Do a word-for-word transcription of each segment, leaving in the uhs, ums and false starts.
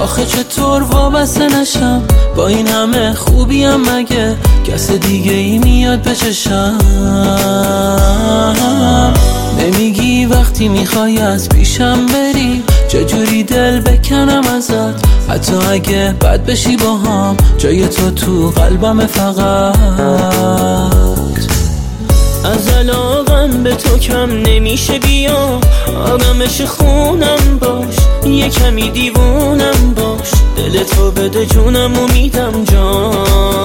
آخه چطور وابسته نشم با این همه خوبیم، مگه کس دیگه ای میاد به چشم؟ نمیگی وقتی میخوای از پیشم بری چجوری دل بکنم ازت، حتی اگه بد بشی با هم جای تو تو قلبم فقط. از علاقم به تو کم نمیشه، بیا آرامش خونم باش، یه کمی دیوونم باش، دل تو بده جونم و میدم جاش.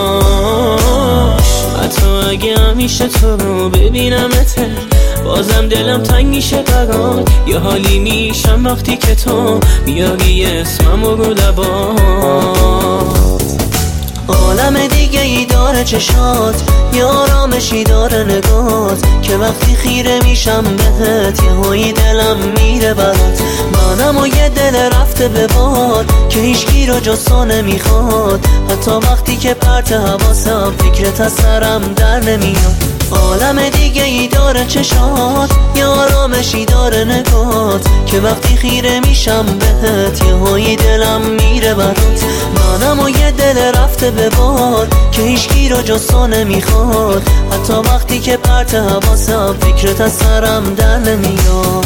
حتی اگه همیشه تو رو ببینمت بازم دلم تنگ میشه برات، یه حالی میشم وقتی که تو میاری اسمم رو لبات. عالم دیگه ای داره چشات، یه آرامشی داره نگات، که وقتی خیره میشم بهت یه هایی دلم میره برات. منم و یه دل رفته به باد که هیچکی رو جز تو نمیخواد، حتی وقتی که پرت حواسم فکرت از سرم در نمیاد. عالم دیگه ای داره چشات، یه آرامشی داره نگات، که وقتی خیره میشم بهت یه هایی دلم میره برات. منم و یه دل رفته به باد که هیچکی رو جز تو نمیخواد، حتی وقتی که پرت حواسم فکرت از سرم در نمیاد.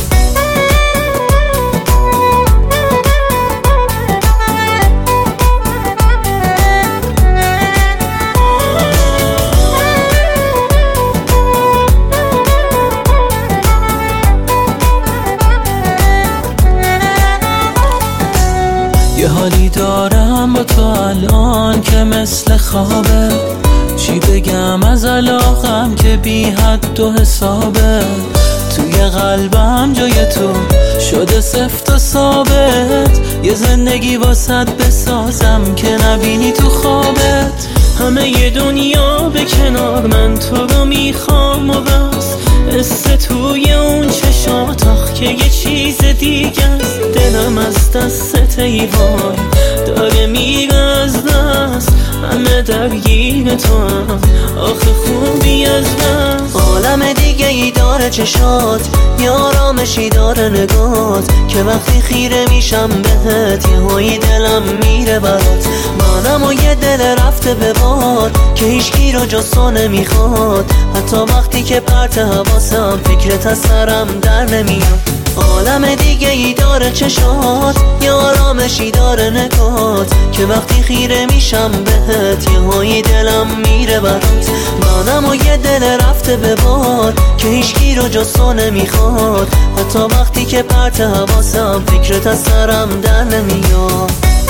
یه حالی دارم با تو الان که مثل خوابه، چی بگم از علاقم که بی حد و حسابه. توی قلبم جای تو شده سفت و ثابت، یه زندگی واسط بسازم که نبینی تو خوابت. همه یه دنیا به کنار، من تو رو میخوام و بس، قصه توی اون چشات آخ که یه چیز دیگه است. دلم از دست ای وای داره میره از دست، همه درگیر تو هم آخه خوبی از دست. عالم دیگه ای داره چشات، یه آرامشی داره نگات، که وقتی خیره میشم بهت یه هایی دلم میره برات. منم و یه دل رفته به باد که هیچکی رو جز تو نمیخواد، حتی وقتی که پرت حواسم فکرت از سرم در نمیاد. عالم دیگه ای داره چشات، یه آرامشی داره نگات، که وقتی خیره میشم بهت یه هایی دلم میره برات. منم و یه دل رفته به باد که هیچکی رو جز تو نمیخواد، حتی وقتی که پرت حواسم فکرت از سرم در نمیاد.